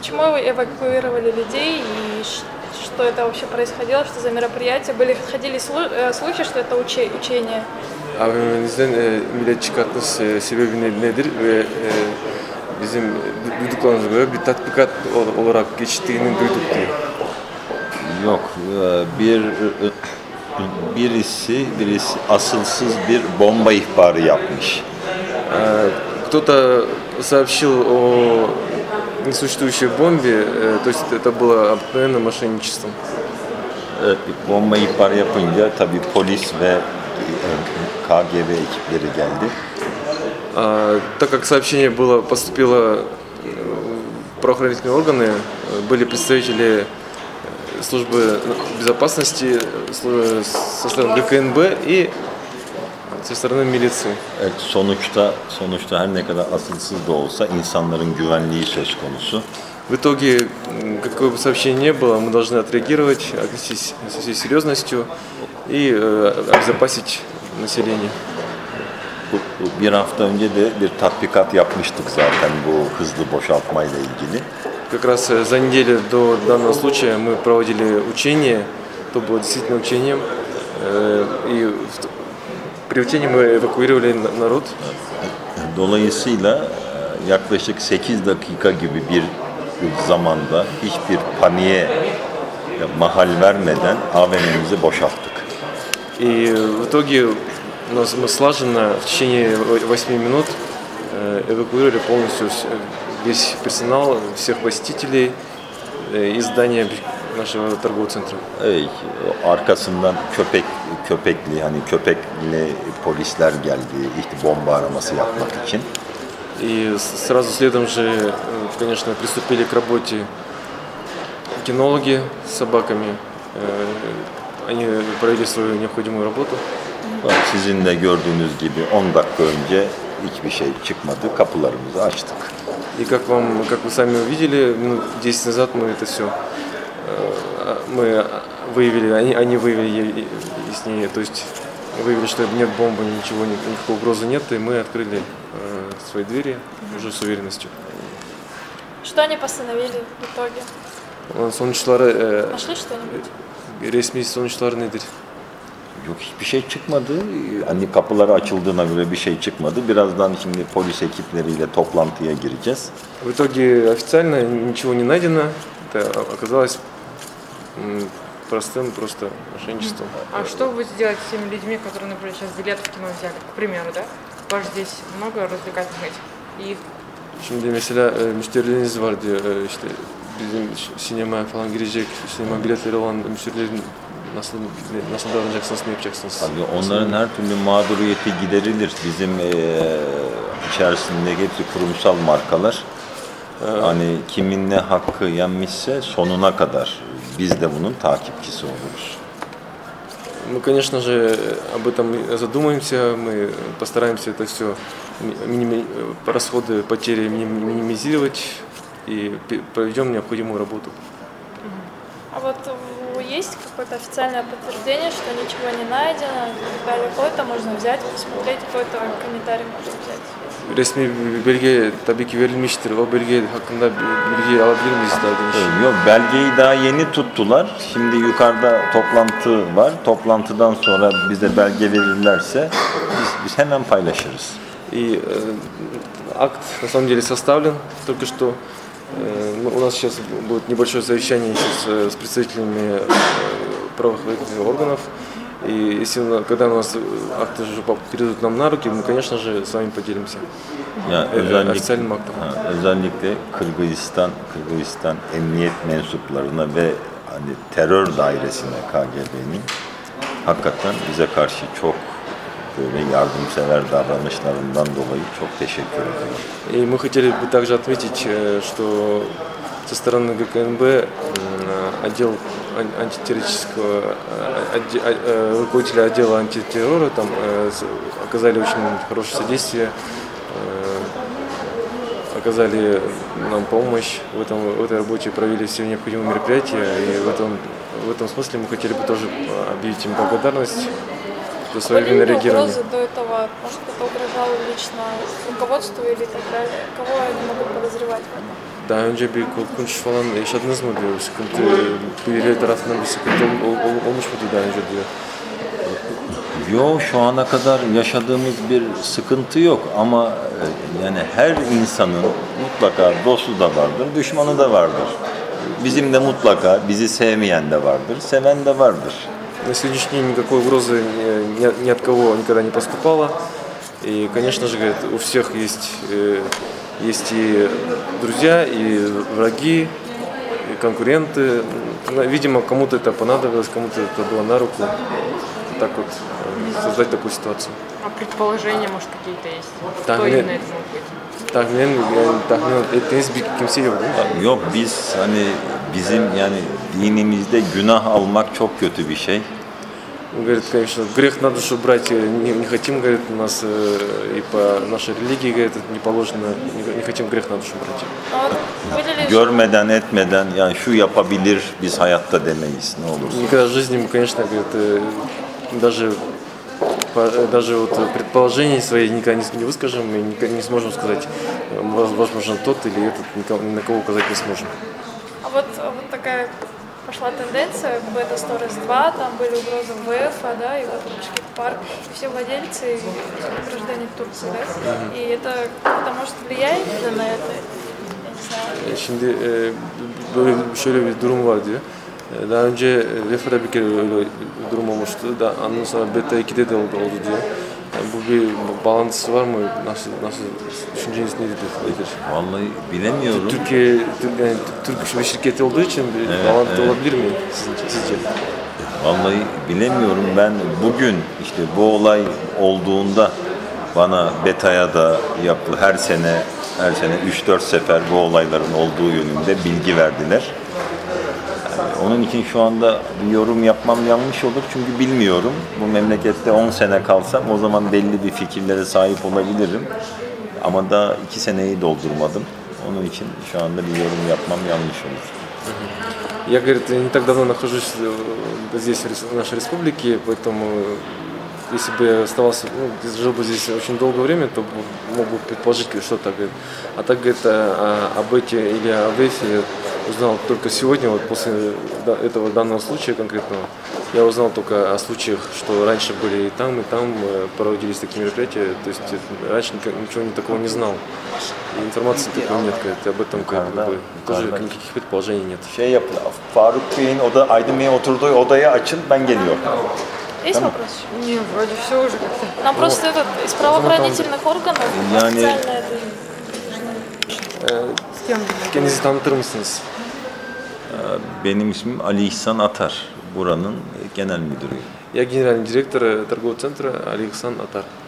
почему вы эвакуировали людей и что это вообще происходило, что за мероприятие? Ходили слухи, что это учение. AVM'nizden millet çıkartması sebebi nedir ve bizim duyduklarımıza göre bir tatbikat olarak geçtiğini duyduk diye. Yok, birisi asılsız bir bomba ihbarı yapmış. Кто-то сообщил о несуществующей бомбе, то есть это было обыкновенным мошенничеством. Bomba ihbarı yapınca tabii polis ve KGB ekipleri geldi. Так как сообщение поступило в правоохранительные органы, были представители службы безопасности со стороны ГКНБ и со стороны милиции. Evet, sonuçta her ne kadar asılsız da olsa insanların güvenliği söz konusu. В итоге, какое бы сообщение ни было, мы должны отреагировать, отнестись со всей серьезностью и обезопасить население. Bir hafta önce de bir tatbikat yapmıştık zaten bu hızlı boşaltmayla ilgili. Как раз за неделю до данного случая мы проводили учение, то было действительно учением, и при учении мы эвакуировали народ. Dolayısıyla yaklaşık 8 dakika gibi bir zamanda hiçbir paniğe mahal vermeden AVM'mizi boşalttık. И в итоге мы слаженно в течение 8 минут эвакуировали полностью весь персонал, всех посетителей из здания нашего торгового центра. Arkasından köpekli polisler geldi işte bomba araması yapmak için. И сразу следом же, конечно, приступили к работе кинологи с собаками. Они провели свою необходимую работу. Sizin de gördüğünüz gibi 10 dakika önce hiçbir şey çıkmadı. Kapılarımızı açtık. И как вы сами увидели, минут 10 назад мы это все выявили, они выявили с ней, то есть выявили, что нет бомбы, ничего, никакой угрозы нет, и мы открыли свои двери уже с уверенностью. Что они постановили в итоге? Нашли что-нибудь? Resmi sonuçlar nedir? Yok, hiçbir şey çıkmadı. Hani kapıları açıldığına göre bir şey çıkmadı. Birazdan şimdi polis ekipleriyle toplantıya gireceğiz. В итоге официально ничего не найдено. Это оказалось простым просто мошенничеством. А что вы сделаете с теми людьми, которые, например, сейчас билет в кино взяли, к примеру, да? Var здесь много развлекательных этих. И Şimdi mesela müşterileriniz var diyor, işte bizim sinemaya falan girecek, sinema biletleri olan müşterilerin nasıl davranacaksınız, ne yapacaksınız? Tabii onların her türlü mağduriyeti giderilir. Bizim içerisindeki hepsi kurumsal markalar. Hani kimin ne hakkı yenmişse sonuna kadar biz de bunun takipçisi oluruz. Мы, конечно же, об этом задумаемся, мы постараемся это все, расходы, потери минимизировать и проведем необходимую работу. А вот есть какое-то официальное подтверждение, что ничего не найдено, и так далее? Какое-то можно взять, посмотреть, какой-то комментарий можно взять? Resmi belge tabii ki verilmiştir. O belge hakkında bilgi alabilir miyiz daha geniş? Yok, belgeyi daha yeni tuttular. Şimdi yukarıda toplantı var. Toplantıdan sonra bize belge verirlerse biz hemen paylaşırız. И акт на самом деле составлен только что. У нас сейчас будет небольшое совещание с представителями правоохранительных органов. И если, когда у нас акты уже перейдут нам на руки, мы, конечно же, с вами поделимся официальным актом. Özellikle Kırgızistan emniyet mensuplarına ve hani terör dairesine KGB'nin hakikaten bize karşı çok böyle yardımsever davranışlarından dolayı çok teşekkür ediyorum. И мы хотели бы также отметить, что со стороны ГКНБ отдел антитеррористического руководителя отдела антитеррора там оказали очень хорошее содействие, оказали нам помощь в этой работе, провели все необходимые мероприятия, и в этом смысле мы хотели бы тоже объявить им благодарность за своевременное реагирование. Были ли угрозы до этого? Может, кто-то угрожал лично руководству или так далее? Кого они могут подозревать в этом? Daha önce bir korkunç falan yaşadınız mı diyor. Sıkıntı, birileri tarafından bir sıkıntı olmuş muydu daha önce diyor. Yo, şu ana kadar yaşadığımız bir sıkıntı yok ama yani her insanın mutlaka dostu da vardır, düşmanı da vardır. Bizim de mutlaka bizi sevmeyen de vardır, seven de vardır. На сегодняшний день никакой угрозы ни от кого никогда не поступало. И, конечно же, говорит, у всех есть и друзья, и враги, и конкуренты. Видимо, кому-то это понадобилось, кому-то это было на руку. Так вот создать такую ситуацию. А предположения, может, какие-то есть? Да, Кто мне- именно это мог быть? Tahmin ettiğiniz bir kimse yok değil mi? Yok, biz hani bizim yani dinimizde günah almak çok kötü bir şey. Говорит, конечно, грех на душу брать не хотим, говорит, у нас и по нашей религии, говорит, это не положено, не хотим грех на душу брать. А вот были ли Görmeden etmeden yani şu yapabilir biz hayatta demeyiz ne olursa. Никогда в жизни мы, конечно, говорит, даже вот предположений своих никогда не выскажем и не сможем сказать, возможно, тот или этот, ни на кого указать не сможем. А вот такая пошла тенденция, Beta-Stores 2, там были угрозы ВЭФа, да, и вот Бишкек парк, и все владельцы граждане Турции, да, и это как-то может влияет на это, я не знаю. Şimdi şöyle bir durum var diyor. Daha önce VEFA'da bir kere öyle bir durum olmuştu. Ondan sonra Beta 2'de de oldu diyor. Yani bu bir bağlantısı var mı? Nasıl düşünceniz nedir? Vallahi bilemiyorum. Türk bir şirketi olduğu için bir bağlantı olabilir mi sizce? Vallahi bilemiyorum. Ben bugün işte bu olay olduğunda bana Beta'ya da her sene 3-4 sefer bu olayların olduğu yönünde bilgi verdiler. Yani onun için şu anda bir yorum yapmam yanlış olur çünkü bilmiyorum. Bu memlekette 10 sene kalsam o zaman belli bir fikirlere sahip olabilirim. Ama daha 2 seneyi doldurmadım. Onun için şu anda bir yorum yapmam yanlış olur. Я, говорит, не так давно нахожусь здесь, в нашей республике, поэтому если бы я оставался, жил бы здесь очень долгое время, то мог бы предположить что-то, говорит. А так, говорит, об эти или о ВЭФе узнал только сегодня, вот после этого данного случая конкретного. Я узнал только о случаях, что раньше были и там проводились такие мероприятия, то есть раньше ничего такого не знал. И информации такой нет, говорит, об этом как бы тоже никаких предположений нет. Şey yapın, Faruk Bey'in Aydın Bey'in oturduğu odaya açın, ben geliyorum. Есть вопрос еще? Не, вроде все уже как-то. Нам просто из правоохранительных органов Yani- официально это... С кем? Kendinizi tanıtır mısınız? Benim ismim Ali İhsan Atar. Buranın genel müdürüyüm. Я генеральный директор торгового центра Ali İhsan Atar.